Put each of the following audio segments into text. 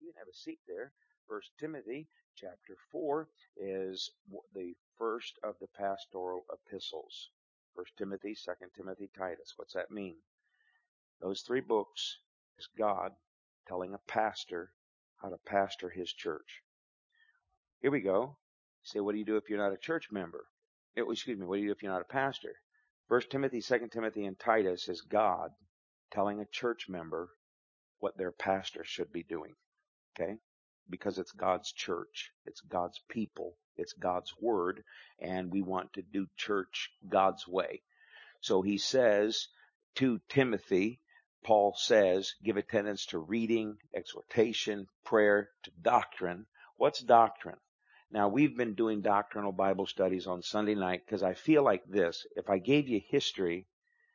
you can have a seat there. First Timothy chapter 4 is the first of the pastoral epistles. First Timothy, Second Timothy, Titus. What's that mean? Those three books is God telling a pastor how to pastor his church. Here we go. You say, what do you do if you're not a church member? Excuse me, what do you do if you're not a pastor? First Timothy, Second Timothy, and Titus is God telling a church member what their pastor should be doing. Okay? Because it's God's church. It's God's people. It's God's word. And we want to do church God's way. So he says to Timothy, Paul says, give attendance to reading, exhortation, prayer, to doctrine. What's doctrine? Now, we've been doing doctrinal Bible studies on Sunday night because I feel like this. If I gave you history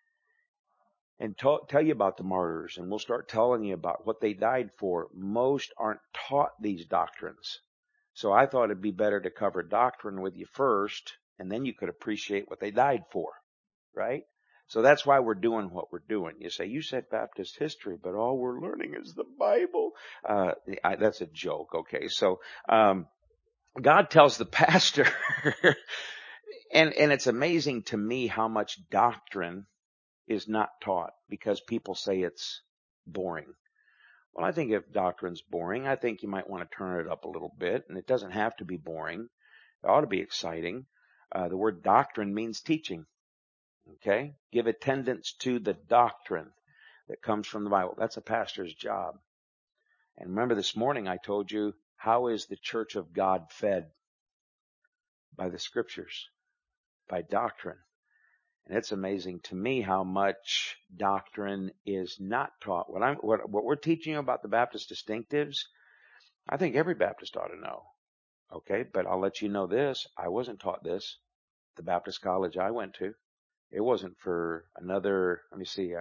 and tell you about the martyrs, and we'll start telling you about what they died for, most aren't taught these doctrines. So I thought it'd be better to cover doctrine with you first, and then you could appreciate what they died for, right? So that's why we're doing what we're doing. You say, you said Baptist history, but all we're learning is the Bible. That's a joke, okay? So God tells the pastor, and it's amazing to me how much doctrine is not taught because people say it's boring. Well, I think if doctrine's boring, I think you might want to turn it up a little bit, and it doesn't have to be boring. It ought to be exciting. The word doctrine means teaching. Okay? Give attendance to the doctrine that comes from the Bible. That's a pastor's job. And remember this morning I told you, how is the church of God fed? By the scriptures, by doctrine. And it's amazing to me how much doctrine is not taught. What we're teaching you about the Baptist distinctives, I think every Baptist ought to know. Okay, but I'll let you know this. I wasn't taught this. The Baptist college I went to, it wasn't for another, let me see,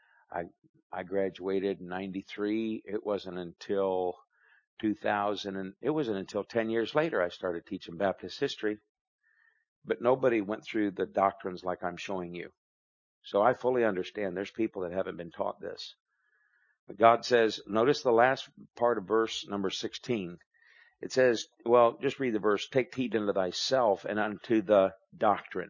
I graduated in 93. It wasn't until 2000, and it wasn't until 10 years later I started teaching Baptist history. But nobody went through the doctrines like I'm showing you. So I fully understand there's people that haven't been taught this. But God says, notice the last part of verse number 16. It says, well, just read the verse, take heed unto thyself and unto the doctrine.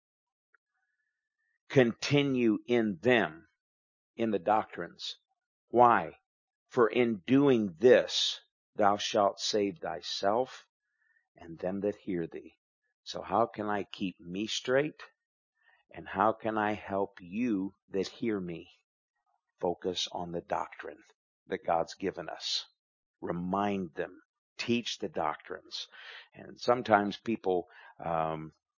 Continue in them, in the doctrines. Why? For in doing this, thou shalt save thyself and them that hear thee. So how can I keep me straight? And how can I help you that hear me? Focus on the doctrine that God's given us. Remind them. Teach the doctrines. And sometimes people, I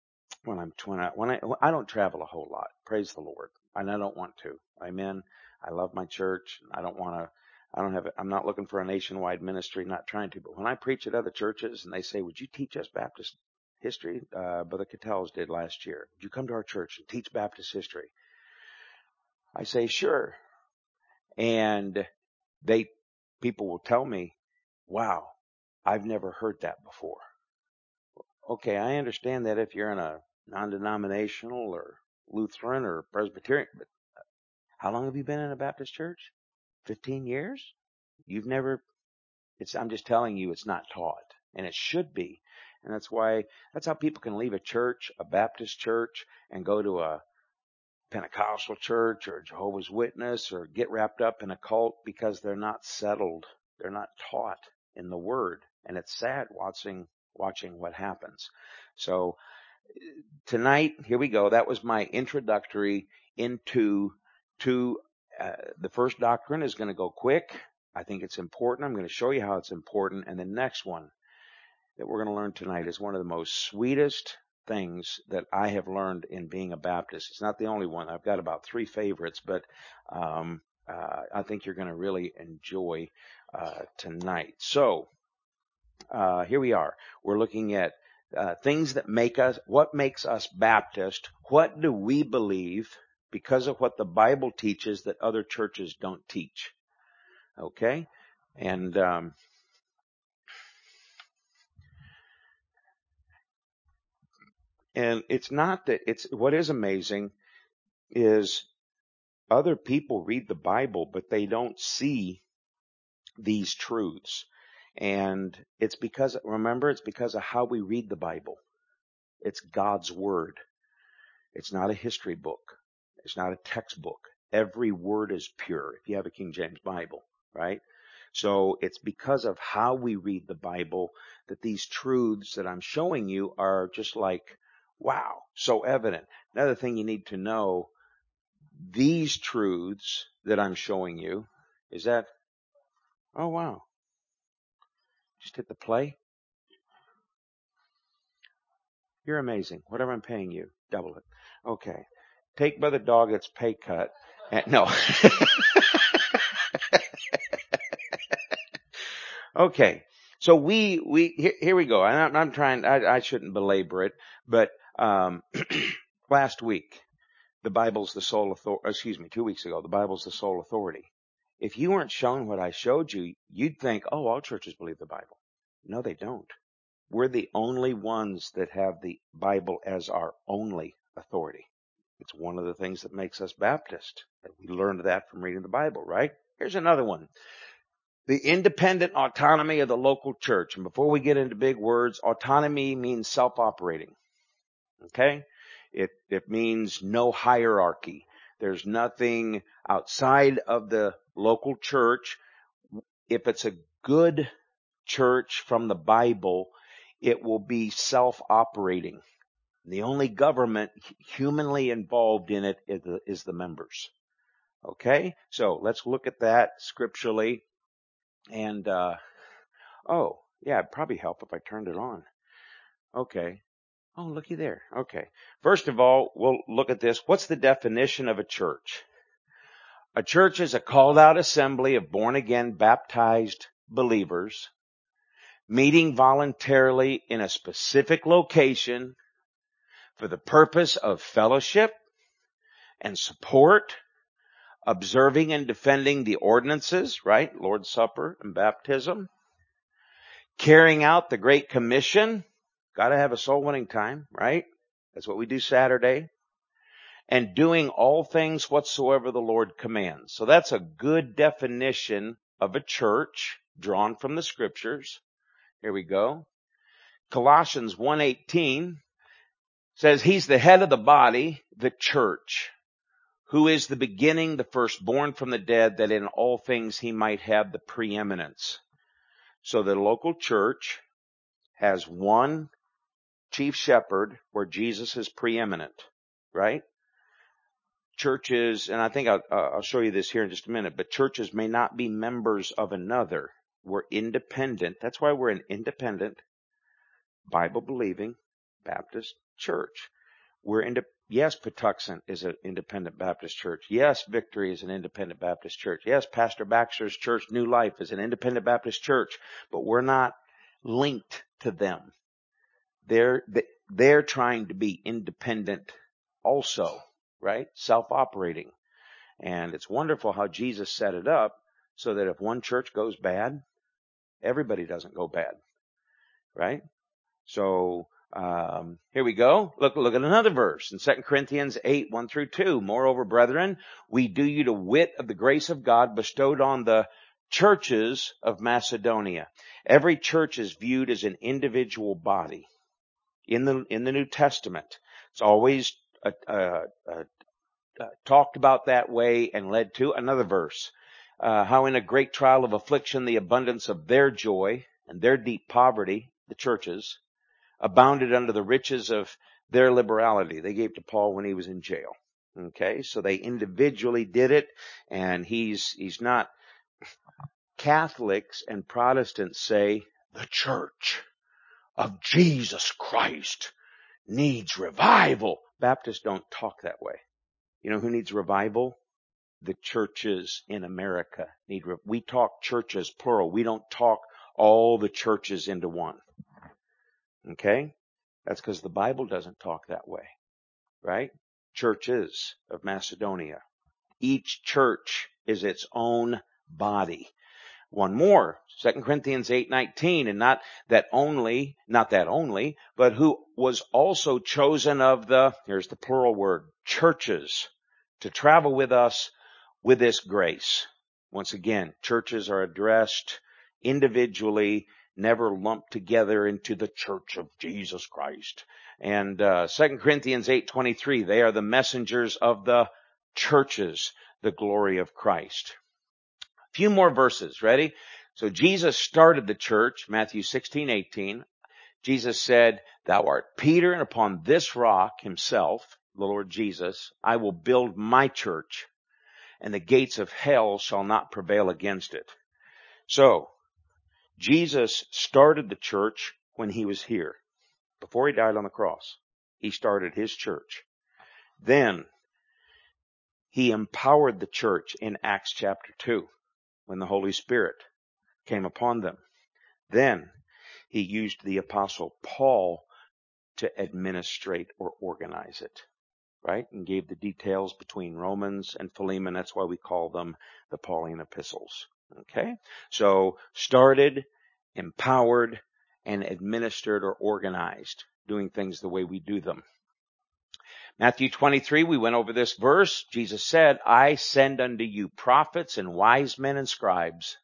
don't travel a whole lot. Praise the Lord. And I don't want to. Amen. I love my church. I'm not looking for a nationwide ministry, not trying to. But when I preach at other churches and they say, would you teach us Baptist history? Brother Cattells did last year. Would you come to our church and teach Baptist history? I say, sure. And people will tell me, wow, I've never heard that before. Okay, I understand that if you're in a non-denominational or Lutheran or Presbyterian, but how long have you been in a Baptist church? 15 years? I'm just telling you, it's not taught. And it should be. And that's how people can leave a church, a Baptist church, and go to a Pentecostal church or Jehovah's Witness or get wrapped up in a cult because they're not settled. They're not taught in the Word. And it's sad watching what happens. So tonight, here we go. That was my introductory into the first doctrine is going to go quick. I think it's important. I'm going to show you how it's important. And the next one that we're going to learn tonight is one of the most sweetest things that I have learned in being a Baptist. It's not the only one. I've got about 3 favorites, but I think you're going to really enjoy tonight. So here we are. We're looking at things that what makes us Baptist. What do we believe because of what the Bible teaches that other churches don't teach? Okay? And it's not that what is amazing is other people read the Bible, but they don't see these truths. And it's because of how we read the Bible. It's God's Word. It's not a history book. It's not a textbook. Every word is pure if you have a King James Bible, right? So it's because of how we read the Bible that these truths that I'm showing you are just like, wow, so evident. Another thing you need to know, these truths that I'm showing you, is that, oh wow, just hit the play. You're amazing. Whatever I'm paying you, double it. Okay. Take Brother Doggett's pay cut. No. Okay. So here we go. I'm trying, I shouldn't belabor it, but, last week, the Bible's the sole authority, 2 weeks ago, the Bible's the sole authority. If you weren't shown what I showed you, you'd think, oh, all churches believe the Bible. No, they don't. We're the only ones that have the Bible as our only authority. It's one of the things that makes us Baptist. We learned that from reading the Bible, right? Here's another one. The independent autonomy of the local church. And before we get into big words, autonomy means self-operating. Okay? It means no hierarchy. There's nothing outside of the local church. If it's a good church from the Bible, it will be self-operating. The only government humanly involved in it is the members. Okay? So let's look at that scripturally. And, oh, yeah, it'd probably help if I turned it on. Okay. Oh, looky there. Okay. First of all, we'll look at this. What's the definition of a church? A church is a called out assembly of born again, baptized believers meeting voluntarily in a specific location for the purpose of fellowship and support, observing and defending the ordinances, right? Lord's Supper and baptism, carrying out the Great Commission. Got to have a soul winning time, right? That's what we do Saturday. And doing all things whatsoever the Lord commands. So that's a good definition of a church drawn from the scriptures. Here we go. Colossians 1:18 says he's the head of the body, the church, who is the beginning, the firstborn from the dead, that in all things he might have the preeminence. So the local church has one chief shepherd where Jesus is preeminent, right? Churches, and I think I'll show you this here in just a minute, but churches may not be members of another. We're independent. That's why we're an independent, Bible-believing Baptist church. Yes, Patuxent is an independent Baptist church. Yes, Victory is an independent Baptist church. Yes, Pastor Baxter's church, New Life, is an independent Baptist church, but we're not linked to them. They're trying to be independent also, right? Self-operating. And it's wonderful how Jesus set it up so that if one church goes bad, everybody doesn't go bad, right? So, here we go. Look at another verse in 2 Corinthians 8:1-2. Moreover, brethren, we do you to wit of the grace of God bestowed on the churches of Macedonia. Every church is viewed as an individual body in the New Testament. It's always talked about that way and led to another verse. How in a great trial of affliction, the abundance of their joy and their deep poverty, the churches, abounded under the riches of their liberality. They gave to Paul when he was in jail. Okay, so they individually did it, and he's not. Catholics and Protestants say the church of Jesus Christ needs revival. Baptists don't talk that way. You know who needs revival? The churches in America we talk churches plural. We don't talk all the churches into one. Okay? That's because the Bible doesn't talk that way, right? Churches of Macedonia. Each church is its own body. One more, 2 Corinthians 8:19, and not that only, but who was also chosen of here's the plural word, churches, to travel with us with this grace. Once again, churches are addressed individually, never lumped together into the church of Jesus Christ. And 2 Corinthians 8:23, they are the messengers of the churches, the glory of Christ. A few more verses, ready? So Jesus started the church, Matthew 16:18. Jesus said, "Thou art Peter, and upon this rock," himself, the Lord Jesus, "I will build my church, and the gates of hell shall not prevail against it." So, Jesus started the church when he was here. Before he died on the cross, he started his church. Then, he empowered the church in Acts chapter 2, when the Holy Spirit came upon them. Then, he used the apostle Paul to administrate or organize it, right? And gave the details between Romans and Philemon. That's why we call them the Pauline epistles. Okay? So, started, empowered, and administered or organized, doing things the way we do them. Matthew 23, we went over this verse. Jesus said, "I send unto you prophets and wise men and scribes,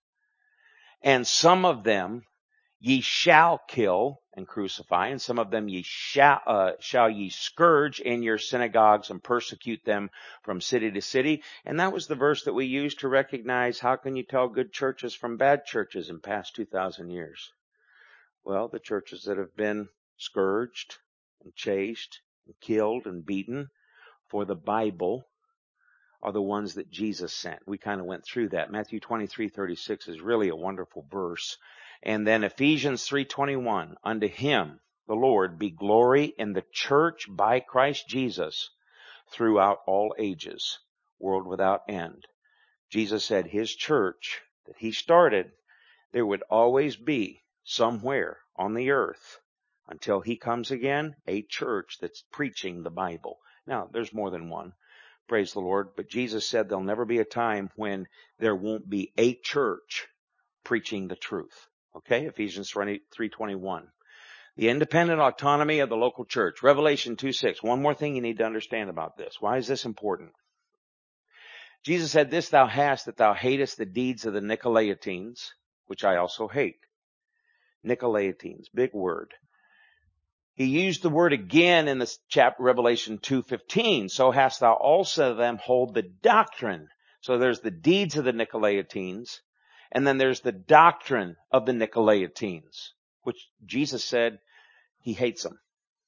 and some of them ye shall kill and crucify, and some of them ye shall ye scourge in your synagogues and persecute them from city to city." And that was the verse that we used to recognize how can you tell good churches from bad churches in past 2,000 years? Well, the churches that have been scourged and chased and killed and beaten for the Bible are the ones that Jesus sent. We kind of went through that. Matthew 23:36 is really a wonderful verse. And then Ephesians 3:21, "Unto him, the Lord, be glory in the church by Christ Jesus throughout all ages, world without end." Jesus said his church that he started, there would always be somewhere on the earth until he comes again, a church that's preaching the Bible. Now, there's more than one. Praise the Lord. But Jesus said there'll never be a time when there won't be a church preaching the truth. Okay? Ephesians 3:21. The independent autonomy of the local church. Revelation 2:6. One more thing you need to understand about this. Why is this important? Jesus said, "This thou hast, that thou hatest the deeds of the Nicolaitans, which I also hate." Nicolaitans, big word. He used the word again in this chapter, Revelation 2:15. "So hast thou also them hold the doctrine." So there's the deeds of the Nicolaitans, and then there's the doctrine of the Nicolaitans, which Jesus said he hates them.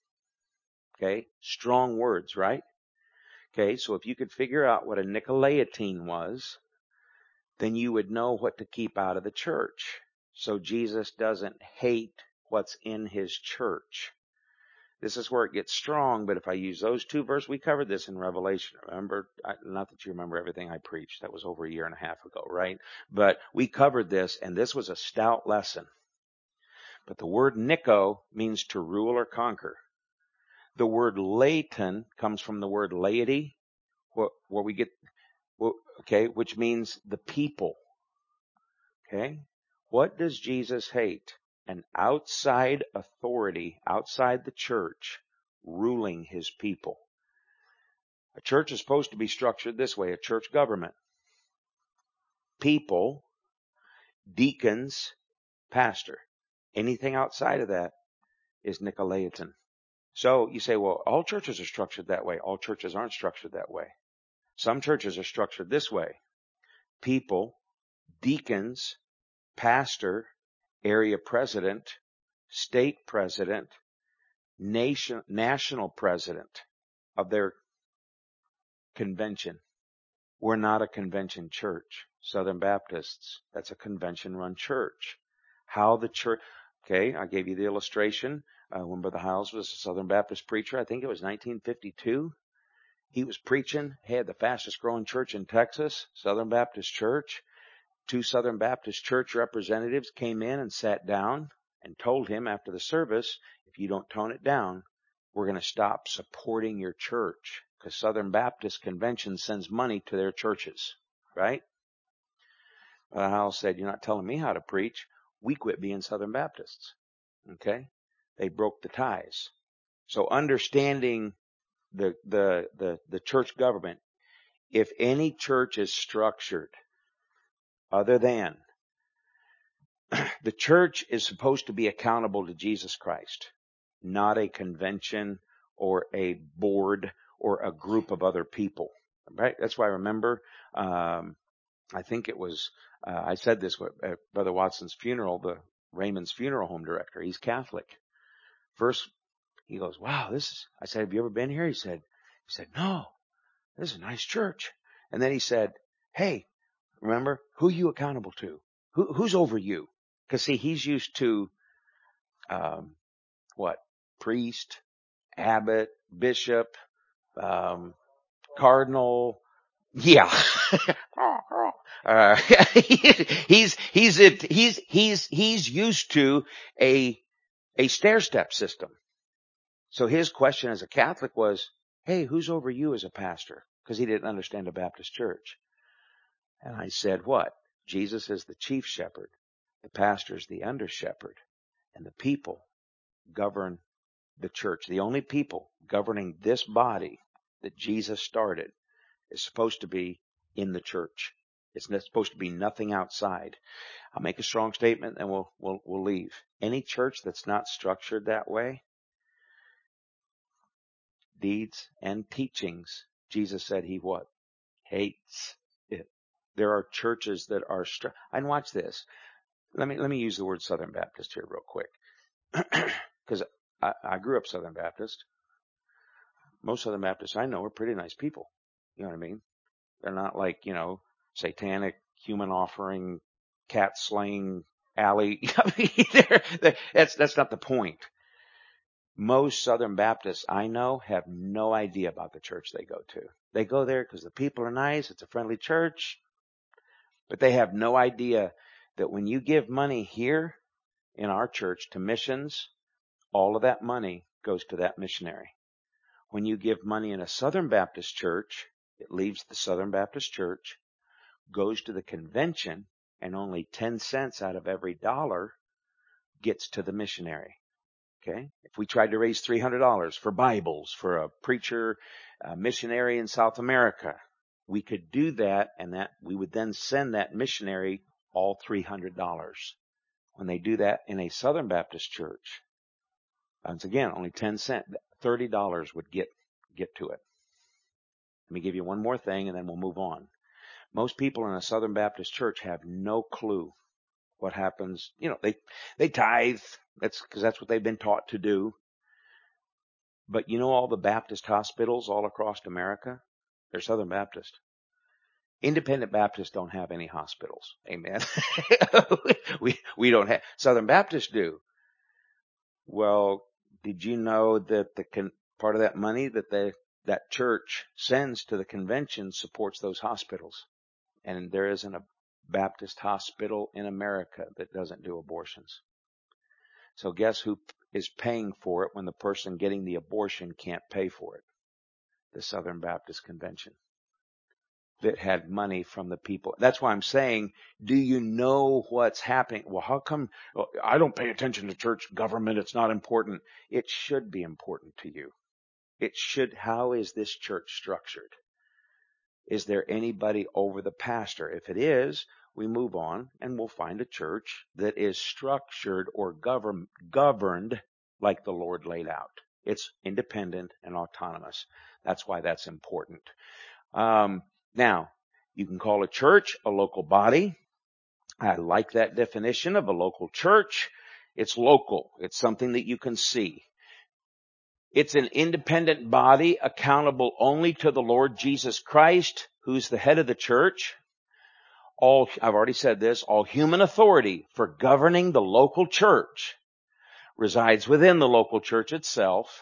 Okay? Strong words, right? Okay, so if you could figure out what a Nicolaitan was, then you would know what to keep out of the church. So Jesus doesn't hate what's in his church. This is where it gets strong, but if I use those two verses, we covered this in Revelation. Remember, not that you remember everything I preached. That was over a year and a half ago, right? But we covered this, and this was a stout lesson. But the word Nico means to rule or conquer. The word laity comes from the word laity, where we get, okay, which means the people. Okay? What does Jesus hate? An outside authority, outside the church, ruling his people. A church is supposed to be structured this way, a church government. People, deacons, pastor. Anything outside of that is Nicolaitan. So you say, well, all churches are structured that way. All churches aren't structured that way. Some churches are structured this way. People, deacons, pastor, area president, state president, national president of their convention. We're not a convention church. Southern Baptists, that's a convention-run church. How the church, okay, I gave you the illustration. When Brother Hiles was a Southern Baptist preacher, I think it was 1952. He was preaching, had the fastest growing church in Texas, Southern Baptist Church. 2 Southern Baptist Church representatives came in and sat down and told him after the service, if you don't tone it down, we're going to stop supporting your church because Southern Baptist Convention sends money to their churches, right? Howell said, you're not telling me how to preach. We quit being Southern Baptists. Okay? They broke the ties. So understanding the church government, if any church is structured other than The church is supposed to be accountable to Jesus Christ, not a convention or a board or a group of other people. Right? That's why I remember, I think it was, I said this at Brother Watson's funeral, the Raymond's funeral home director. He's Catholic. First, he goes, wow, I said, have you ever been here? He said, no, this is a nice church. And then he said, hey, remember, who are you accountable to? Who's over you? Because see, he's used to, priest, abbot, bishop, cardinal. Yeah. He's used to a stair-step system. So his question as a Catholic was, hey, who's over you as a pastor? Because he didn't understand a Baptist church. And I said, what? Jesus is the chief shepherd. The pastor is the under shepherd. And the people govern the church. The only people governing this body that Jesus started is supposed to be in the church. It's not supposed to be nothing outside. I'll make a strong statement and we'll leave. Any church that's not structured that way, deeds and teachings, Jesus said he what? Hates it. There are churches that are and watch this. Let me use the word Southern Baptist here real quick. Because I grew up Southern Baptist. Most Southern Baptists I know are pretty nice people. You know what I mean? They're not like, satanic, human offering, cat slaying alley. I mean, that's not the point. Most Southern Baptists I know have no idea about the church they go to. They go there because the people are nice. It's a friendly church. But they have no idea that when you give money here in our church to missions, all of that money goes to that missionary. When you give money in a Southern Baptist church, it leaves the Southern Baptist church, goes to the convention, and only 10 cents out of every dollar gets to the missionary. Okay? If we tried to raise $300 for Bibles for a preacher, a missionary in South America, we could do that, and that we would then send that missionary all $300. When they do that in a Southern Baptist church, once again, only 10 cents, $30 would get to it. Let me give you one more thing and then we'll move on. Most people in a Southern Baptist church have no clue what happens. They tithe. That's because that's what they've been taught to do. But all the Baptist hospitals all across America, they're Southern Baptist. Independent Baptists don't have any hospitals. Amen. we don't have. Southern Baptists do. Well, did you know that part of that money that church sends to the convention supports those hospitals? And there isn't a Baptist hospital in America that doesn't do abortions. So guess who is paying for it when the person getting the abortion can't pay for it? The Southern Baptist Convention that had money from the people. That's why I'm saying, do you know what's happening? Well, how come I don't pay attention to church government? It's not important. It should be important to you. It should. How is this church structured? Is there anybody over the pastor? If it is, we move on and we'll find a church that is structured or governed like the Lord laid out. It's independent and autonomous. That's why that's important. Now, you can call a church a local body. I like that definition of a local church. It's local. It's something that you can see. It's an independent body accountable only to the Lord Jesus Christ, who's the head of the church. I've already said this, all human authority for governing the local church resides within the local church itself.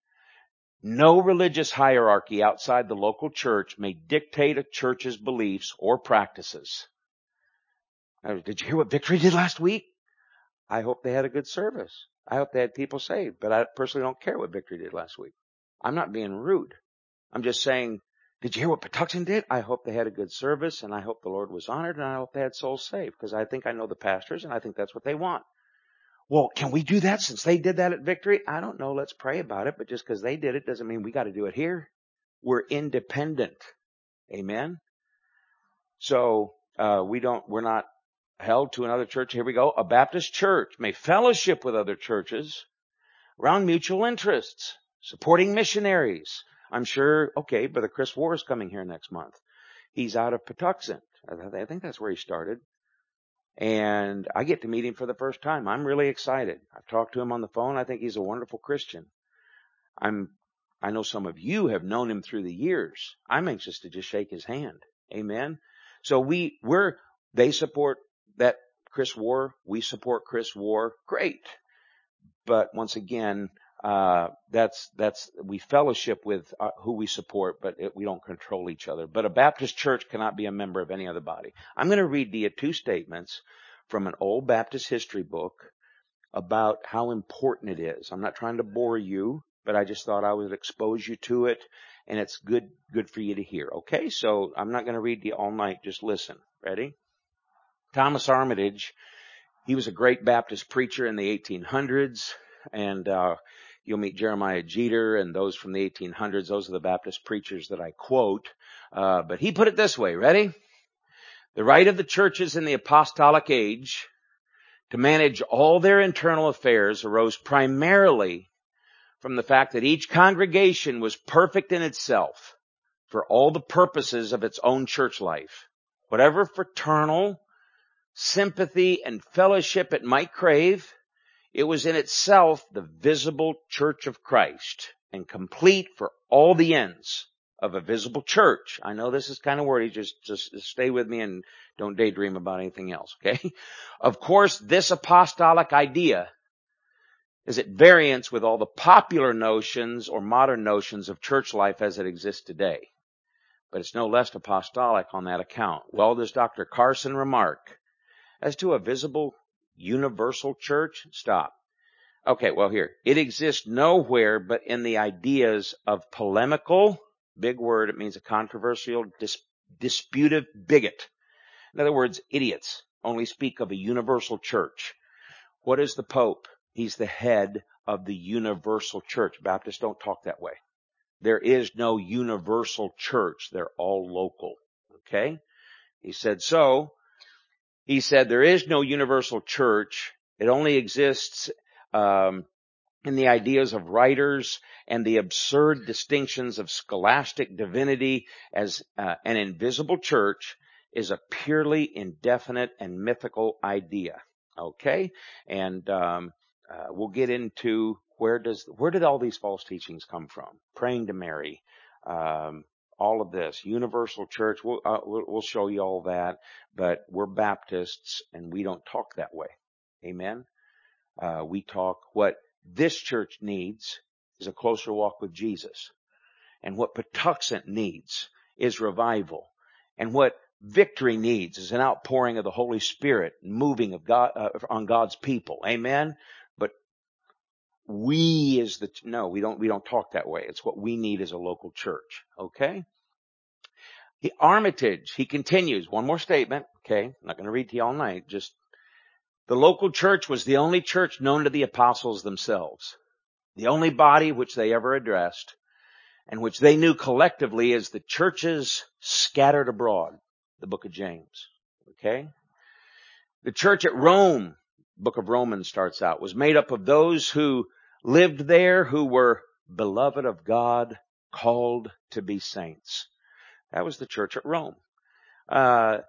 No religious hierarchy outside the local church may dictate a church's beliefs or practices. Now, did you hear what Victory did last week? I hope they had a good service. I hope they had people saved, but I personally don't care what Victory did last week. I'm not being rude. I'm just saying, did you hear what Patuxent did? I hope they had a good service, and I hope the Lord was honored, and I hope they had souls saved, because I think I know the pastors, and I think that's what they want. Well, can we do that since they did that at Victory? I don't know. Let's pray about it, but just because they did it doesn't mean we got to do it here. We're independent. Amen? So, we're not held to another church. Here we go. A Baptist church may fellowship with other churches around mutual interests, supporting missionaries. I'm sure, okay, Brother Chris Warr is coming here next month. He's out of Patuxent. I think that's where he started. And I get to meet him for the first time. I'm really excited. I've talked to him on the phone. I think he's a wonderful Christian. I know some of you have known him through the years. I'm anxious to just shake his hand. Amen. So they support that Chris Warr. We support Chris Warr. Great. But once again, we fellowship with who we support, but we don't control each other. But a Baptist church cannot be a member of any other body. I'm going to read to you 2 statements from an old Baptist history book about how important it is. I'm not trying to bore you, but I just thought I would expose you to it, and it's good for you to hear. Okay, so I'm not going to read to you all night. Just listen. Ready? Thomas Armitage, he was a great Baptist preacher in the 1800s, and you'll meet Jeremiah Jeter and those from the 1800s. Those are the Baptist preachers that I quote. But he put it this way. Ready? The right of the churches in the apostolic age to manage all their internal affairs arose primarily from the fact that each congregation was perfect in itself for all the purposes of its own church life. Whatever fraternal sympathy and fellowship it might crave, it was in itself the visible church of Christ and complete for all the ends of a visible church. I know this is kind of wordy. Just stay with me and don't daydream about anything else, okay? Of course, this apostolic idea is at variance with all the popular notions or modern notions of church life as it exists today. But it's no less apostolic on that account. Well, does Dr. Carson remark, as to a visible universal church? Stop. Okay, well here. It exists nowhere but in the ideas of polemical, big word, it means a controversial, disputive bigot. In other words, idiots only speak of a universal church. What is the Pope? He's the head of the universal church. Baptists don't talk that way. There is no universal church. They're all local. Okay? He said there is no universal church. It only exists in the ideas of writers and the absurd distinctions of scholastic divinity as an invisible church is a purely indefinite and mythical idea. Okay? And we'll get into where did all these false teachings come from? Praying to Mary, all of this, universal church. We'll show you all that, but we're Baptists and we don't talk that way. Amen. We talk what this church needs is a closer walk with Jesus, and what Patuxent needs is revival, and what Victory needs is an outpouring of the Holy Spirit, moving of God on God's people. Amen. But we don't talk that way. It's what we need as a local church. Okay. Armitage, he continues. One more statement. Okay. I'm not going to read to you all night. Just the local church was the only church known to the apostles themselves, the only body which they ever addressed, and which they knew collectively as the churches scattered abroad. The book of James. Okay. The church at Rome, book of Romans starts out, was made up of those who lived there, who were beloved of God, called to be saints. That was the church at Rome. That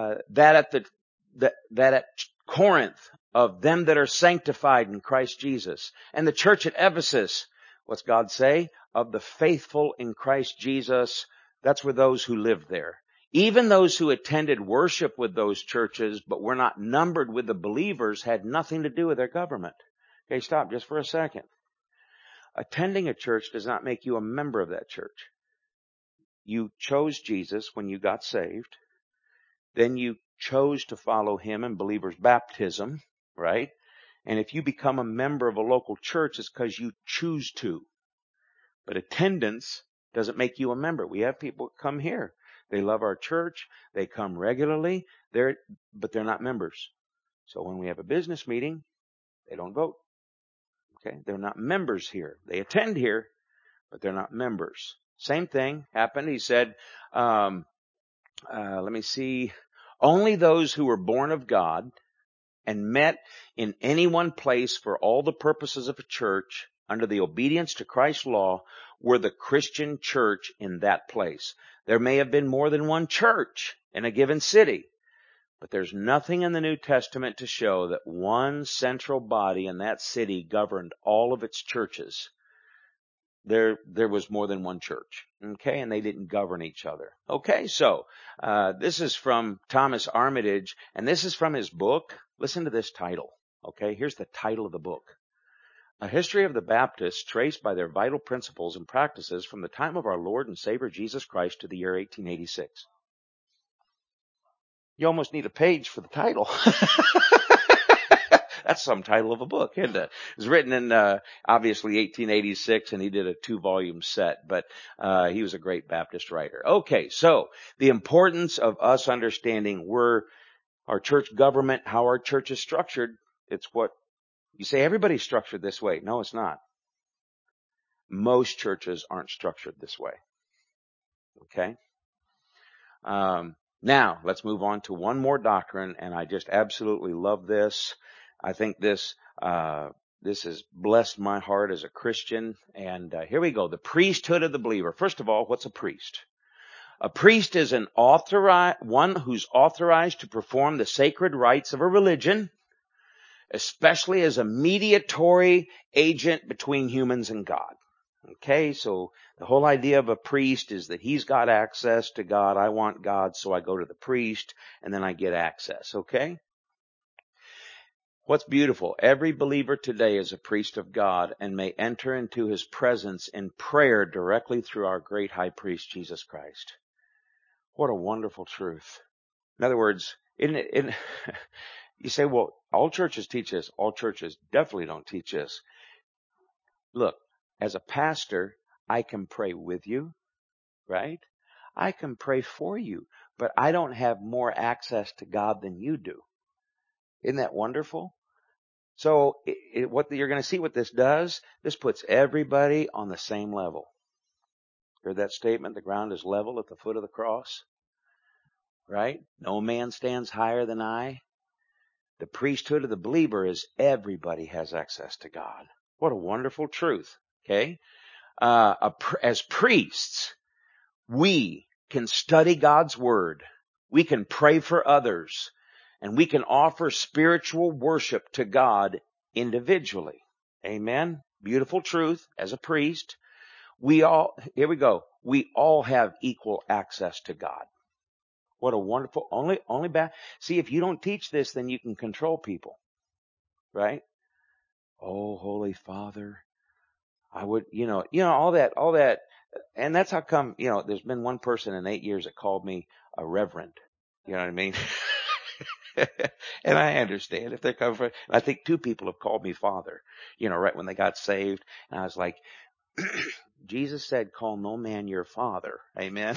at Corinth, of them that are sanctified in Christ Jesus. And the church at Ephesus, what's God say? Of the faithful in Christ Jesus. That's where those who lived there. Even those who attended worship with those churches, but were not numbered with the believers, had nothing to do with their government. Okay, stop just for a second. Attending a church does not make you a member of that church. You chose Jesus when you got saved. Then you chose to follow him in believer's baptism, right? And if you become a member of a local church, it's because you choose to. But attendance doesn't make you a member. We have people come here. They love our church. They come regularly. But they're not members. So when we have a business meeting, they don't vote. Okay? They're not members here. They attend here, but they're not members. Same thing happened. He said, let me see. Only those who were born of God and met in any one place for all the purposes of a church under the obedience to Christ's law were the Christian church in that place. There may have been more than one church in a given city, but there's nothing in the New Testament to show that one central body in that city governed all of its churches. There was more than one church, okay, and they didn't govern each other. Okay, so this is from Thomas Armitage, and this is from his book. Listen to this title, okay? Here's the title of the book. A History of the Baptists Traced by Their Vital Principles and Practices from the Time of Our Lord and Savior Jesus Christ to the year 1886. You almost need a page for the title. That's some title of a book, isn't it? It was written in, obviously 1886, and he did a 2-volume set, but, he was a great Baptist writer. Okay, so the importance of us understanding our church government, how our church is structured. It's what you say, everybody's structured this way. No, it's not. Most churches aren't structured this way. Okay? Now, let's move on to one more doctrine, and I just absolutely love this. I think this has blessed my heart as a Christian. And here we go. The priesthood of the believer. First of all, what's a priest? A priest is one who's authorized to perform the sacred rites of a religion, especially as a mediatory agent between humans and God. Okay, so the whole idea of a priest is that he's got access to God. I want God, so I go to the priest, and then I get access. Okay? What's beautiful? Every believer today is a priest of God and may enter into his presence in prayer directly through our great high priest, Jesus Christ. What a wonderful truth. In other words, you say, well, all churches teach this. All churches definitely don't teach this. Look, as a pastor, I can pray with you, right? I can pray for you, but I don't have more access to God than you do. Isn't that wonderful? So what you're going to see what this does, this puts everybody on the same level. Heard that statement? The ground is level at the foot of the cross, right? No man stands higher than I. The priesthood of the believer is everybody has access to God. What a wonderful truth. Okay. As priests, we can study God's word. We can pray for others, and we can offer spiritual worship to God individually. Amen. Beautiful truth. As a priest, here we go. We all have equal access to God. What a wonderful, see, if you don't teach this, then you can control people, right? Oh, Holy Father, I would, all that. And that's how come, there's been one person in 8 years that called me a reverend. You know what I mean? And I understand if they're coming from, I think 2 people have called me father, right when they got saved. And I was like, Jesus said, call no man your father. Amen.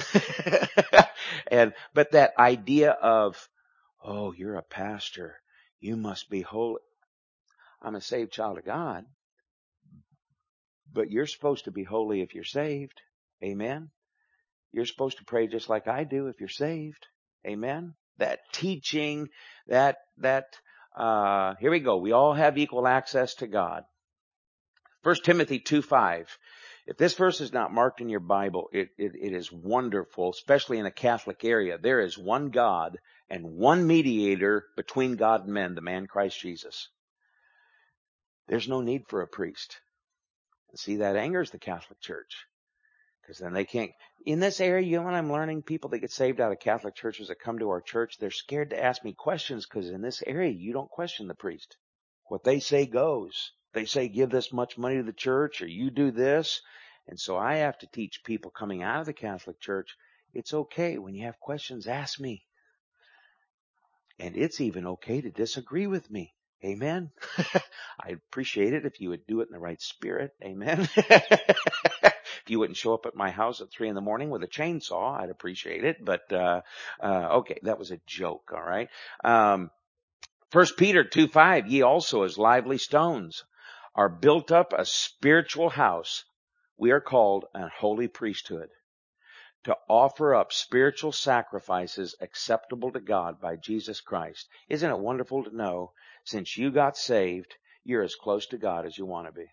But that idea of, oh, you're a pastor, you must be holy. I'm a saved child of God, but you're supposed to be holy if you're saved. Amen. You're supposed to pray just like I do if you're saved. Amen. That teaching, here we go. We all have equal access to God. 1 Timothy 2:5. If this verse is not marked in your Bible, it is wonderful, especially in a Catholic area. There is one God and one mediator between God and men, the man Christ Jesus. There's no need for a priest. See, that angers the Catholic Church. Because then they can't. In this area, when I'm learning, people that get saved out of Catholic churches that come to our church, they're scared to ask me questions because in this area, you don't question the priest. What they say goes. They say, give this much money to the church or you do this. And so I have to teach people coming out of the Catholic Church, it's okay. When you have questions, ask me. And it's even okay to disagree with me. Amen. I'd appreciate it if you would do it in the right spirit. Amen. If you wouldn't show up at my house at 3 a.m. with a chainsaw, I'd appreciate it. But, okay, that was a joke. All right. 1 Peter 2:5, ye also as lively stones are built up a spiritual house. We are called a holy priesthood to offer up spiritual sacrifices acceptable to God by Jesus Christ. Isn't it wonderful to know, since you got saved, you're as close to God as you want to be?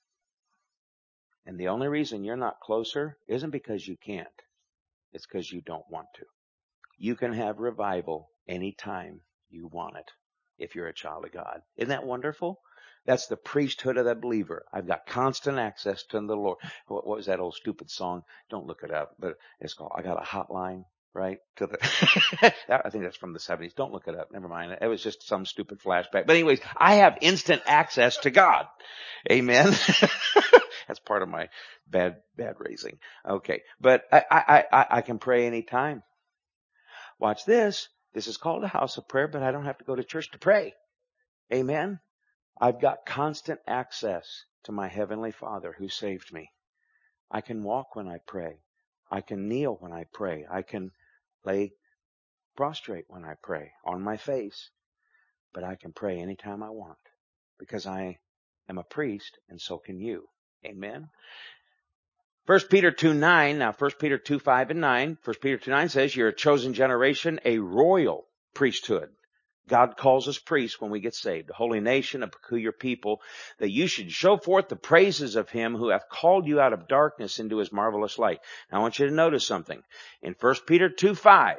And the only reason you're not closer isn't because you can't. It's because you don't want to. You can have revival anytime you want it if you're a child of God. Isn't that wonderful? That's the priesthood of the believer. I've got constant access to the Lord. What was that old stupid song? Don't look it up, but it's called, I got a hotline, right? To the, I think that's from the 70s. Don't look it up. Never mind. It was just some stupid flashback. But anyways, I have instant access to God. Amen. That's part of my bad raising. Okay. But I can pray anytime. Watch this. This is called a house of prayer, but I don't have to go to church to pray. Amen. I've got constant access to my Heavenly Father who saved me. I can walk when I pray. I can kneel when I pray. I can lay prostrate when I pray on my face. But I can pray anytime I want because I am a priest and so can you. Amen. 1 Peter 2:9, now 1 Peter 2:5 and 9. 1 Peter 2:9 says you're a chosen generation, a royal priesthood. God calls us priests when we get saved, a holy nation, a peculiar people, that you should show forth the praises of him who hath called you out of darkness into his marvelous light. Now I want you to notice something. In 1 Peter 2:5,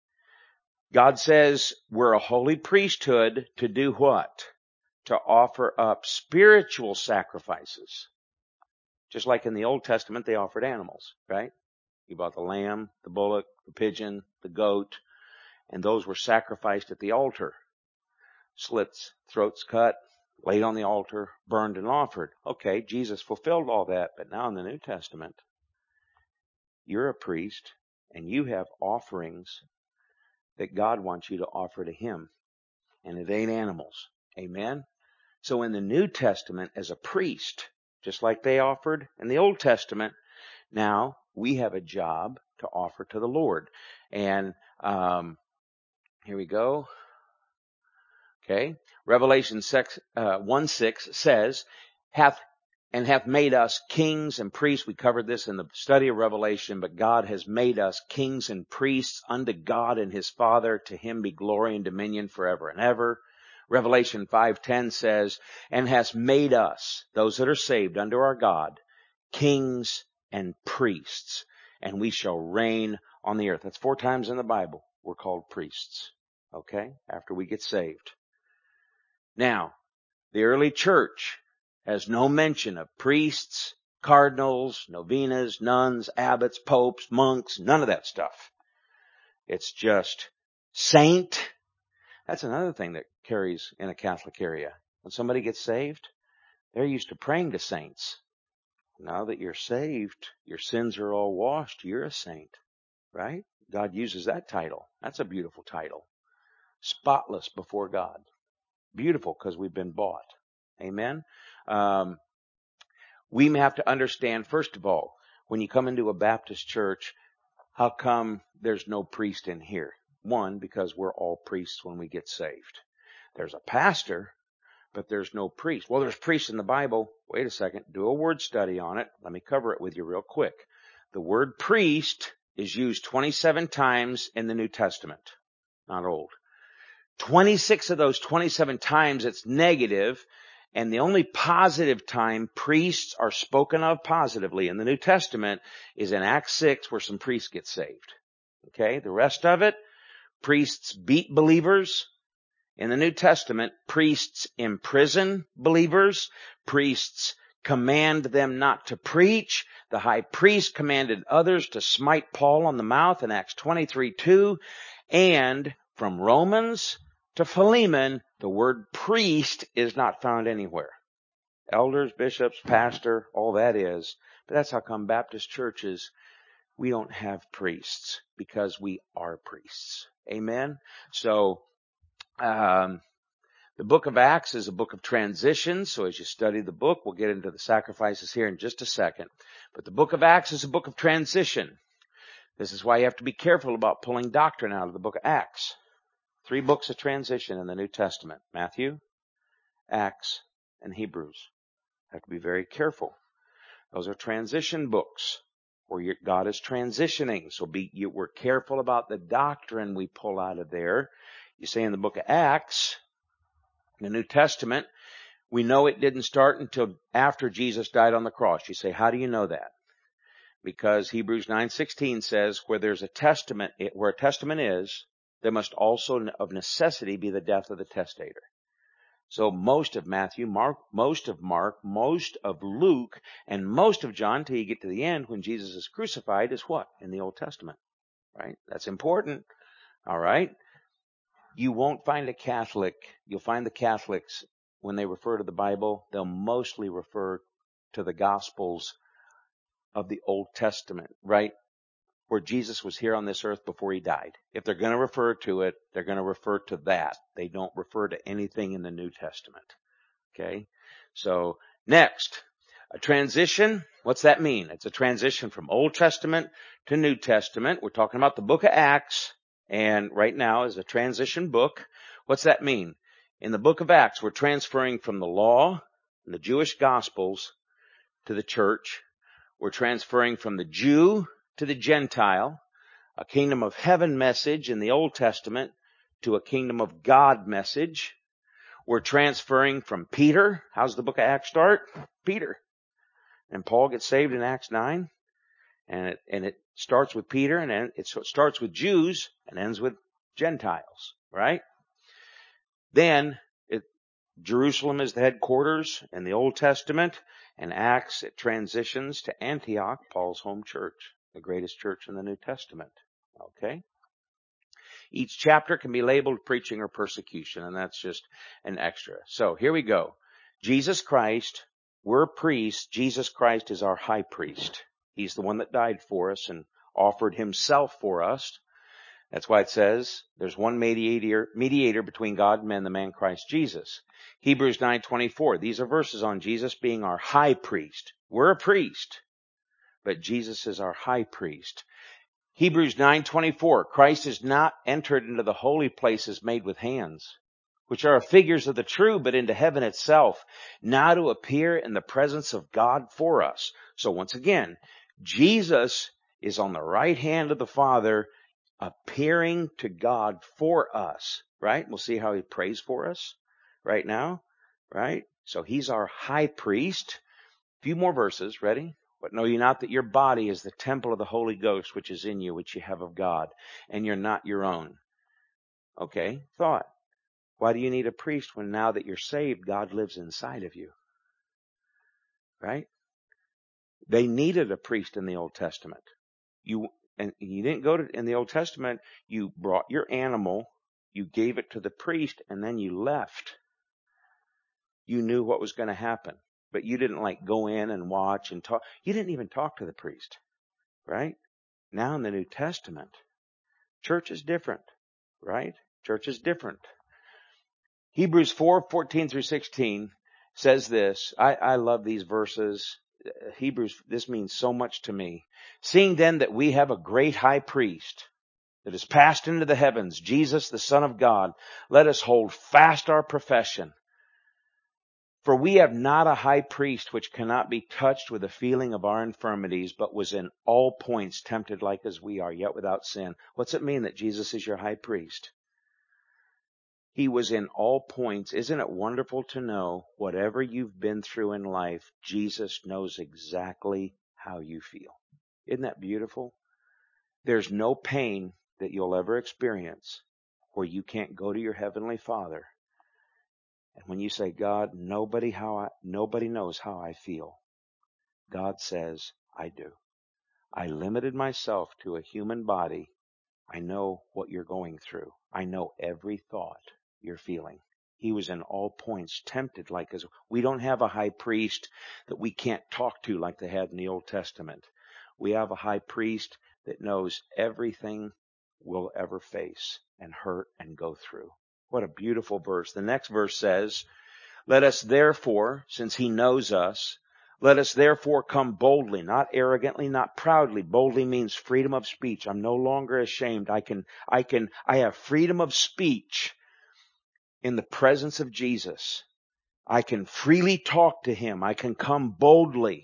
God says we're a holy priesthood to do what? To offer up spiritual sacrifices. Just like in the Old Testament, they offered animals, right? You bought the lamb, the bullock, the pigeon, the goat, and those were sacrificed at the altar. Slits, throats cut, laid on the altar, burned and offered. Okay, Jesus fulfilled all that, but now in the New Testament, you're a priest and you have offerings that God wants you to offer to him. And it ain't animals. Amen? So in the New Testament, as a priest, just like they offered in the Old Testament, now we have a job to offer to the Lord. And here we go. Okay. Revelation 1:6 says, hath made us kings and priests. We covered this in the study of Revelation, but God has made us kings and priests unto God and his Father. To him be glory and dominion forever and ever. Revelation 5:10 says, and has made us, those that are saved unto our God, kings and priests, and we shall reign on the earth. That's 4 times in the Bible. We're called priests. Okay. After we get saved. Now, the early church has no mention of priests, cardinals, novenas, nuns, abbots, popes, monks, none of that stuff. It's just saint. That's another thing that carries in a Catholic area. When somebody gets saved, they're used to praying to saints. Now that you're saved, your sins are all washed, you're a saint, right? God uses that title. That's a beautiful title. Spotless before God. Beautiful because we've been bought. Amen. We have to understand, first of all, when you come into a Baptist church, how come there's no priest in here? One, because we're all priests when we get saved. There's a pastor, but there's no priest. Well, there's priests in the Bible. Wait a second. Do a word study on it. Let me cover it with you real quick. The word priest is used 27 times in the New Testament. Not old. 26 of those 27 times it's negative, and the only positive time priests are spoken of positively in the New Testament is in Acts 6 where some priests get saved. Okay, the rest of it, priests beat believers. In the New Testament, priests imprison believers. Priests command them not to preach. The high priest commanded others to smite Paul on the mouth in Acts 23:2. And from Romans to Philemon, the word priest is not found anywhere. Elders, bishops, pastor, all that is. But that's how come Baptist churches, we don't have priests because we are priests. Amen? So, the book of Acts is a book of transition. So as you study the book, we'll get into the sacrifices here in just a second. But the book of Acts is a book of transition. This is why you have to be careful about pulling doctrine out of the book of Acts. 3 books of transition in the New Testament. Matthew, Acts, and Hebrews. You have to be very careful. Those are transition books. where God is transitioning. So we're careful about the doctrine we pull out of there. You say in the book of Acts, in the New Testament, we know it didn't start until after Jesus died on the cross. You say, how do you know that? Because Hebrews 9:16 says, where a testament is, there must also of necessity be the death of the testator. So most of Matthew, most of Mark, most of Luke, and most of John, till you get to the end when Jesus is crucified, is what? In the Old Testament, right? That's important, all right? You won't find a Catholic, you'll find the Catholics, when they refer to the Bible, they'll mostly refer to the Gospels of the Old Testament, right? Where Jesus was here on this earth before he died. If they're going to refer to it, they're going to refer to that. They don't refer to anything in the New Testament. Okay? So, next, a transition. What's that mean? It's a transition from Old Testament to New Testament. We're talking about the book of Acts, and right now is a transition book. What's that mean? In the book of Acts, we're transferring from the law and the Jewish Gospels to the church. We're transferring from the Jew to the Gentile, a kingdom of heaven message in the Old Testament to a kingdom of God message. We're transferring from Peter. How's the book of Acts start? Peter. And Paul gets saved in Acts 9. And it starts with Peter, and it starts with Jews and ends with Gentiles, right? Then Jerusalem is the headquarters in the Old Testament, and Acts, it transitions to Antioch, Paul's home church, the greatest church in the New Testament. Okay? Each chapter can be labeled preaching or persecution, and that's just an extra. So here we go. Jesus Christ, we're priests. Jesus Christ is our high priest. He's the one that died for us and offered himself for us. That's why it says there's one mediator between God and men, the man Christ Jesus. Hebrews 9:24. These are verses on Jesus being our high priest. We're a priest, but Jesus is our high priest. Hebrews 9:24. Christ is not entered into the holy places made with hands, which are figures of the true, but into heaven itself, now to appear in the presence of God for us. So once again, Jesus is on the right hand of the Father, appearing to God for us, right? We'll see how he prays for us right now, right? So he's our high priest. A few more verses, ready? But know ye not that your body is the temple of the Holy Ghost, which is in you, which you have of God, and you're not your own. Okay, thought. Why do you need a priest when now that you're saved, God lives inside of you? Right? They needed a priest in the Old Testament. You didn't go to, in the Old Testament, you brought your animal, you gave it to the priest, and then you left. You knew what was going to happen. But you didn't go in and watch and talk. You didn't even talk to the priest. Right? Now in the New Testament, church is different. Right? Church is different. Hebrews 4:14 through 16 says this. I love these verses. Hebrews, this means so much to me. Seeing then that we have a great high priest that has passed into the heavens, Jesus, the Son of God, let us hold fast our profession. For we have not a high priest which cannot be touched with the feeling of our infirmities, but was in all points tempted like as we are, yet without sin. What's it mean that Jesus is your high priest? He was in all points. Isn't it wonderful to know whatever you've been through in life, Jesus knows exactly how you feel. Isn't that beautiful? There's no pain that you'll ever experience where you can't go to your Heavenly Father. And when you say, God, nobody knows how I feel, God says, I do. I limited myself to a human body. I know what you're going through. I know every thought you're feeling. He was in all points tempted like as we don't have a high priest that we can't talk to like they had in the Old Testament. We have a high priest that knows everything we'll ever face and hurt and go through. What a beautiful verse. The next verse says, let us therefore, since he knows us, let us therefore come boldly, not arrogantly, not proudly. Boldly means freedom of speech. I'm no longer ashamed. I have freedom of speech in the presence of Jesus. I can freely talk to him. I can come boldly.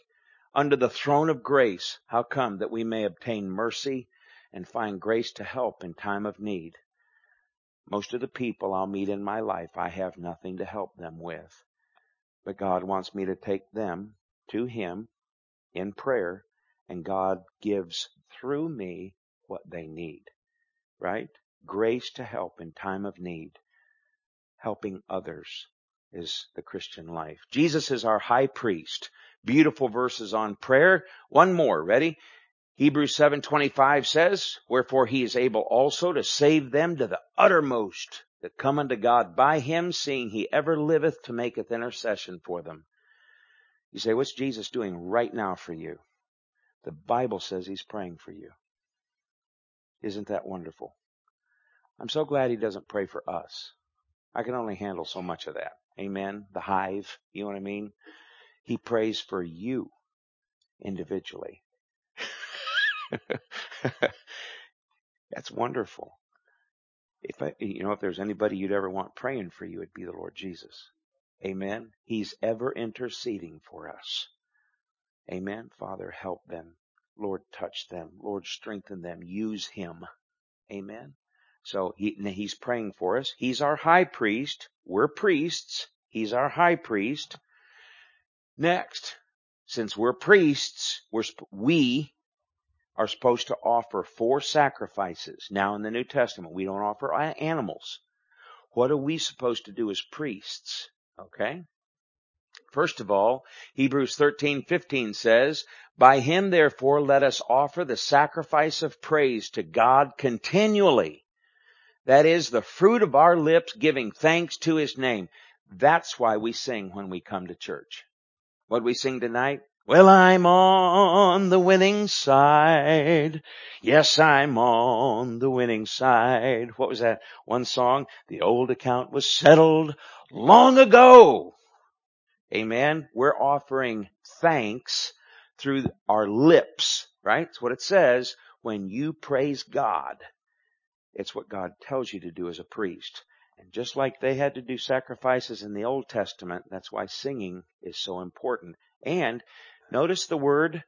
under the throne of grace. How come? That we may obtain mercy and find grace to help in time of need. Most of the people I'll meet in my life, I have nothing to help them with. But God wants me to take them to Him in prayer, and God gives through me what they need. Right? Grace to help in time of need. Helping others is the Christian life. Jesus is our high priest. Beautiful verses on prayer. One more. Ready? Hebrews 7:25 says, wherefore he is able also to save them to the uttermost that come unto God by him, seeing he ever liveth to maketh intercession for them. You say, what's Jesus doing right now for you? The Bible says he's praying for you. Isn't that wonderful? I'm so glad he doesn't pray for us. I can only handle so much of that. Amen. The hive, you know what I mean? He prays for you individually. That's wonderful. If there's anybody you'd ever want praying for you, it'd be the Lord Jesus. Amen. He's ever interceding for us. Amen. Father, help them. Lord, touch them. Lord, strengthen them. Use him. Amen. So he's praying for us. He's our high priest. We're priests. He's our high priest. Next, since we're priests, we are supposed to offer 4 sacrifices. Now in the New Testament, we don't offer animals. What are we supposed to do as priests? Okay. First of all, Hebrews 13:15 says, by him therefore let us offer the sacrifice of praise to God continually. That is the fruit of our lips giving thanks to his name. That's why we sing when we come to church. What do we sing tonight? Well, I'm on the winning side. Yes, I'm on the winning side. What was that one song? The old account was settled long ago. Amen. We're offering thanks through our lips, right? That's what it says. When you praise God, it's what God tells you to do as a priest. And just like they had to do sacrifices in the Old Testament, that's why singing is so important. And notice the word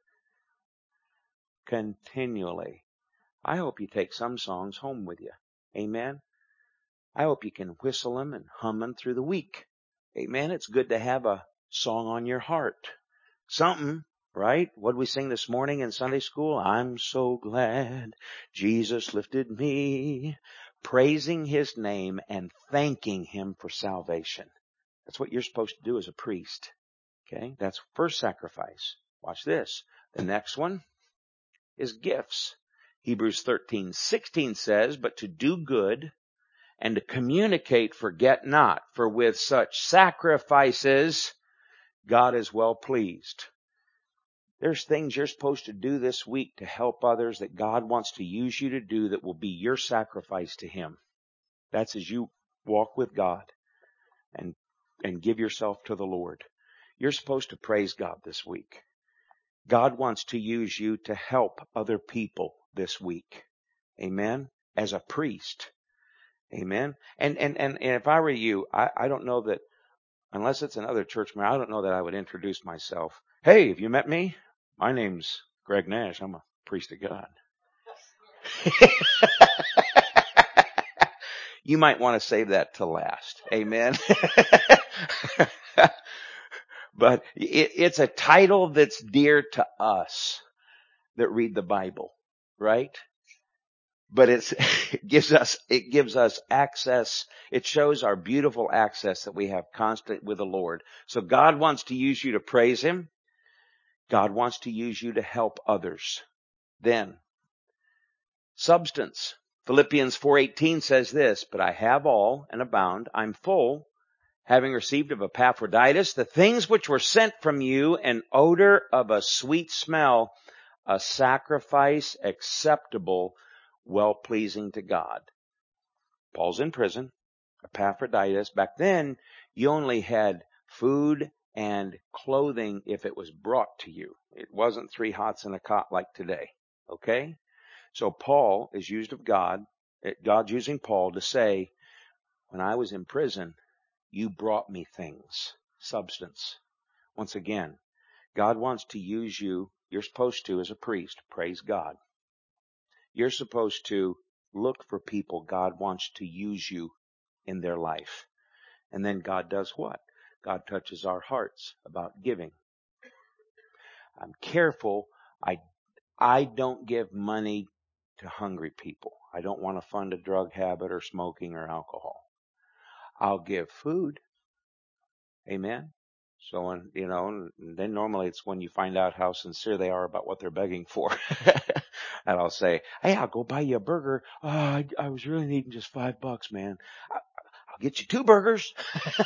continually. I hope you take some songs home with you. Amen. I hope you can whistle them and hum them through the week. Amen. It's good to have a song on your heart. Something, right? What did we sing this morning in Sunday school? I'm so glad Jesus lifted me, praising his name and thanking him for salvation. That's what you're supposed to do as a priest. Okay, that's first sacrifice. Watch this. The next one is gifts. Hebrews 13:16 says, but to do good and to communicate forget not, for with such sacrifices God is well pleased. There's things you're supposed to do this week to help others that God wants to use you to do that will be your sacrifice to him. That's as you walk with God and give yourself to the Lord. You're supposed to praise God this week. God wants to use you to help other people this week. Amen. As a priest. Amen. And if I were you, I don't know that, unless it's another church man, I don't know that I would introduce myself. Hey, have you met me? My name's Greg Nash. I'm a priest of God. You might want to save that to last. Amen. But it's a title that's dear to us that read the Bible, right? But it gives us access. It shows our beautiful access that we have constant with the Lord. So God wants to use you to praise him. God wants to use you to help others. Then, substance. Philippians 4:18 says this, but I have all and abound. I'm full, having received of Epaphroditus the things which were sent from you, an odor of a sweet smell, a sacrifice acceptable, well-pleasing to God. Paul's in prison. Epaphroditus. Back then, you only had food and clothing if it was brought to you. It wasn't 3 hots and a cot like today. Okay? So Paul is used of God. God's using Paul to say, when I was in prison, you brought me things, substance. Once again, God wants to use you. You're supposed to, as a priest, praise God. You're supposed to look for people God wants to use you in their life. And then God does what? God touches our hearts about giving. I'm careful. I don't give money to hungry people. I don't want to fund a drug habit or smoking or alcohol. I'll give food. Amen. So when, and then normally it's when you find out how sincere they are about what they're begging for. And Don't say, hey, I'll go buy you a burger. I was really needing just $5, man. I'll get you 2 burgers.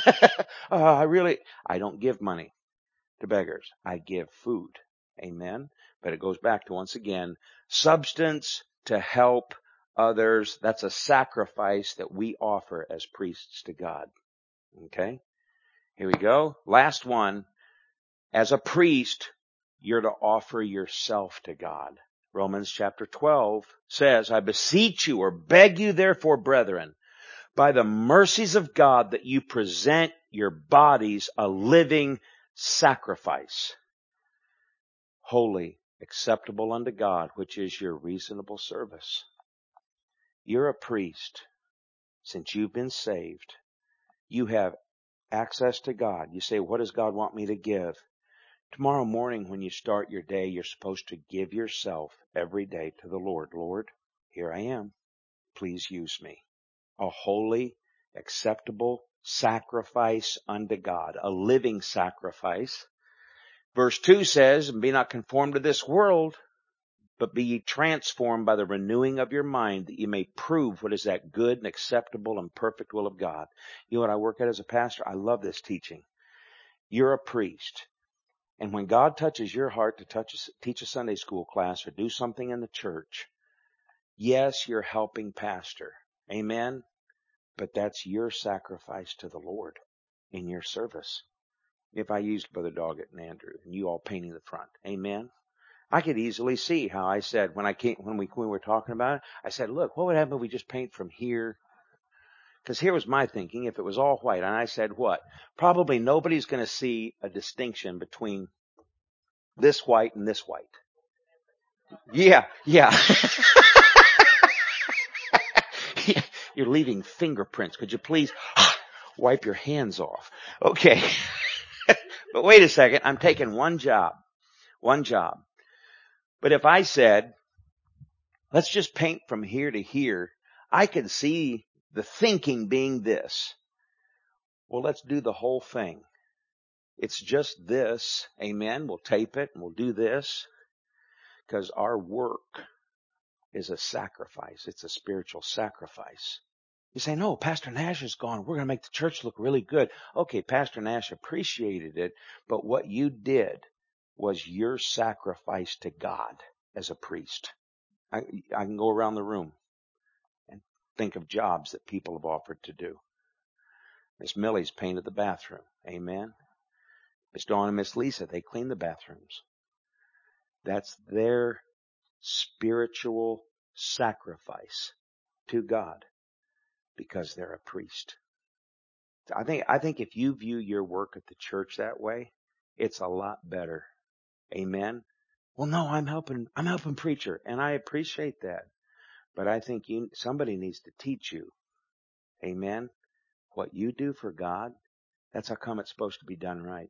I don't give money to beggars. I give food. Amen. But it goes back to, once again, substance to help others. That's a sacrifice that we offer as priests to God. Okay. Here we go. Last one. As a priest, you're to offer yourself to God. Romans chapter 12 says, I beseech you or beg you therefore, brethren, by the mercies of God, that you present your bodies a living sacrifice, holy, acceptable unto God, which is your reasonable service. You're a priest. Since you've been saved, you have access to God. You say, what does God want me to give? Tomorrow morning when you start your day, you're supposed to give yourself every day to the Lord. Lord, here I am. Please use me. A holy, acceptable sacrifice unto God, a living sacrifice. Verse 2 says, be not conformed to this world, but be ye transformed by the renewing of your mind, that you may prove what is that good and acceptable and perfect will of God. You know what I work at as a pastor? I love this teaching. You're a priest. And when God touches your heart to teach a Sunday school class or do something in the church, yes, you're helping pastor. Amen. But that's your sacrifice to the Lord in your service. If I used Brother Doggett and Andrew and you all painting the front, amen. I could easily see how I said when we were talking about it, I said, look, what would happen if we just paint from here? Because here was my thinking, if it was all white, and I said what? Probably nobody's going to see a distinction between this white and this white. Yeah. You're leaving fingerprints. Could you please wipe your hands off? Okay. But wait a second. I'm taking one job. But if I said, let's just paint from here to here, I could see the thinking being this. Well, let's do the whole thing. It's just this. Amen. We'll tape it and we'll do this because our work is a sacrifice. It's a spiritual sacrifice. You say, no, Pastor Nash is gone. We're going to make the church look really good. Okay, Pastor Nash appreciated it, but what you did was your sacrifice to God as a priest. I can go around the room and think of jobs that people have offered to do. Miss Millie's painted the bathroom. Amen. Miss Dawn and Miss Lisa, they clean the bathrooms. That's their spiritual sacrifice to God because they're a priest. I think if you view your work at the church that way, it's a lot better. Amen. Well, no, I'm helping preacher, and I appreciate that. But I think somebody needs to teach you. Amen. What you do for God, that's how come it's supposed to be done right.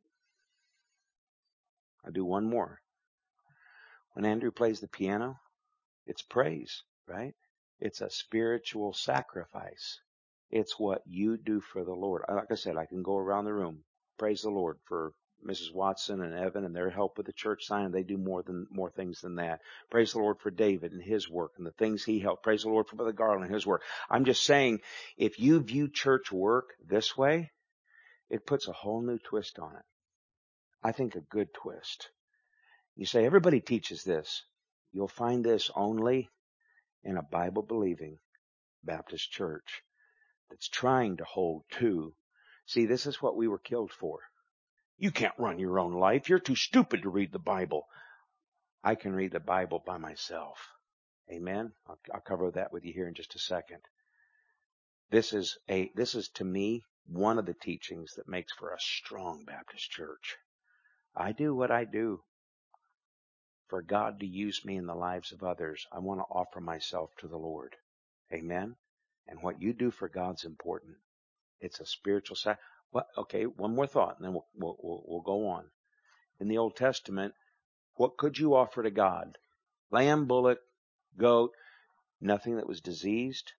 I'll do one more. When Andrew plays the piano, it's praise, right? It's a spiritual sacrifice. It's what you do for the Lord. Like I said, I can go around the room. Praise the Lord for Mrs. Watson and Evan and their help with the church sign. They do more things than that. Praise the Lord for David and his work and the things he helped. Praise the Lord for Brother Garland and his work. I'm just saying, if you view church work this way, it puts a whole new twist on it. I think a good twist. You say, everybody teaches this. You'll find this only in a Bible-believing Baptist church that's trying to hold to. See, this is what we were killed for. You can't run your own life. You're too stupid to read the Bible. I can read the Bible by myself. Amen. I'll cover that with you here in just a second. This is to me one of the teachings that makes for a strong Baptist church. I do what I do for God to use me in the lives of others. I want to offer myself to the Lord. Amen. And what you do for God's important. It's a spiritual sacrifice. Okay, one more thought, and then we'll go on. In the Old Testament, what could you offer to God? Lamb, bullock, goat, nothing that was diseased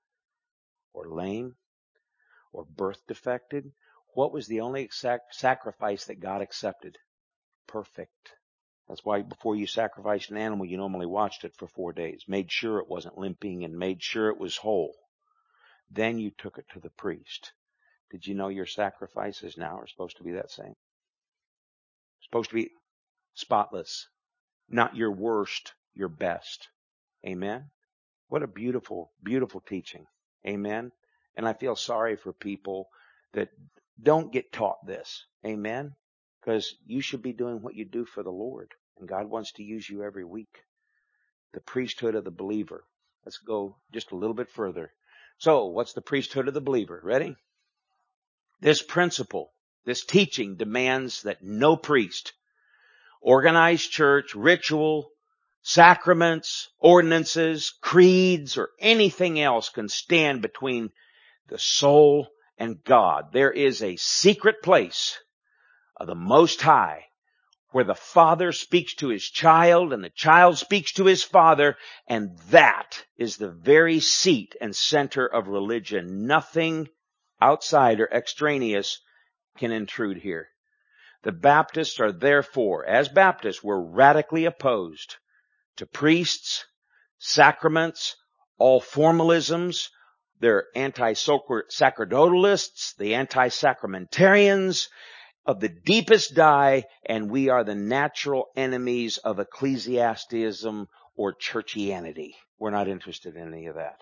or lame or birth defected. What was the only sacrifice that God accepted? Perfect. That's why before you sacrificed an animal, you normally watched it for 4 days, made sure it wasn't limping and made sure it was whole. Then you took it to the priest. Did you know your sacrifices now are supposed to be that same? Supposed to be spotless. Not your worst, your best. Amen? What a beautiful, beautiful teaching. Amen? And I feel sorry for people that don't get taught this. Amen? Because you should be doing what you do for the Lord. And God wants to use you every week. The priesthood of the believer. Let's go just a little bit further. So, what's the priesthood of the believer? Ready? This principle, this teaching demands that no priest, organized church, ritual, sacraments, ordinances, creeds, or anything else can stand between the soul and God. There is a secret place of the Most High where the Father speaks to His child and the child speaks to His Father, and that is the very seat and center of religion. Nothing outside or extraneous can intrude here. The Baptists are therefore, as Baptists, we're radically opposed to priests, sacraments, all formalisms. They're anti-sacerdotalists, the anti-sacramentarians of the deepest dye, and we are the natural enemies of ecclesiasticism or churchianity. We're not interested in any of that.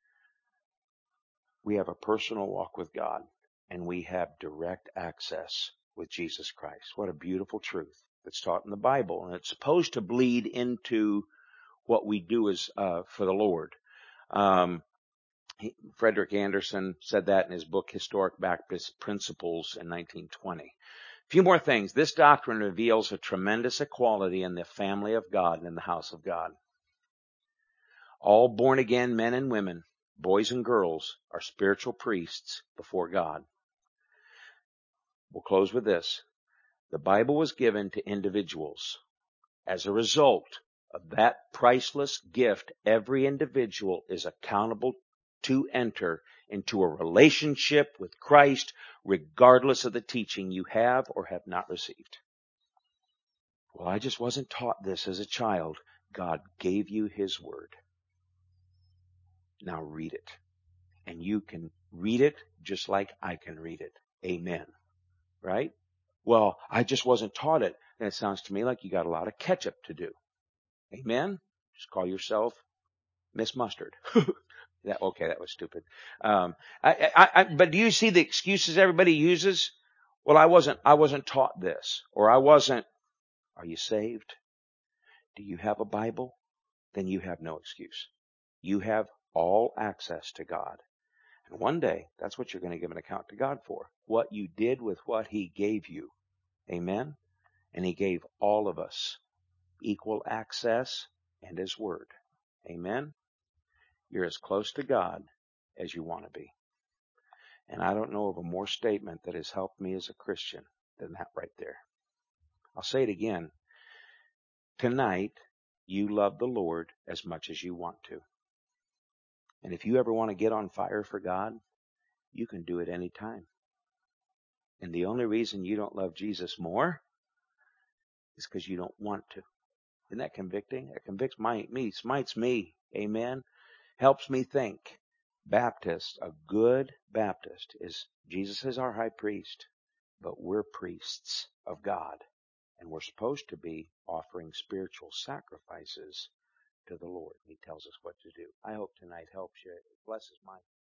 We have a personal walk with God, and we have direct access with Jesus Christ. What a beautiful truth that's taught in the Bible, and it's supposed to bleed into what we do as for the Lord. Frederick Anderson said that in his book Historic Baptist Principles in 1920. A few more things. This doctrine reveals a tremendous equality in the family of God and in the house of God. All born-again men and women, boys and girls, are spiritual priests before God. We'll close with this. The Bible was given to individuals. As a result of that priceless gift, every individual is accountable to enter into a relationship with Christ, regardless of the teaching you have or have not received. Well, I just wasn't taught this as a child. God gave you His Word. Now read it. And you can read it just like I can read it. Amen. Right? Well, I just wasn't taught it. And it sounds to me like you got a lot of catch-up to do. Amen? Just call yourself Miss Mustard. That was stupid. But do you see the excuses everybody uses? Well, I wasn't taught this. Or are you saved? Do you have a Bible? Then you have no excuse. You have all access to God. And one day, that's what you're going to give an account to God for. What you did with what He gave you. Amen? And He gave all of us equal access and His Word. Amen? You're as close to God as you want to be. And I don't know of a more statement that has helped me as a Christian than that right there. I'll say it again. Tonight, you love the Lord as much as you want to. And if you ever want to get on fire for God, you can do it any time. And the only reason you don't love Jesus more is because you don't want to. Isn't that convicting? It convicts me, smites me. Amen. Helps me think. Baptist, a good Baptist, is Jesus is our high priest, but we're priests of God. And we're supposed to be offering spiritual sacrifices to the Lord. He tells us what to do. I hope tonight helps you. It blesses my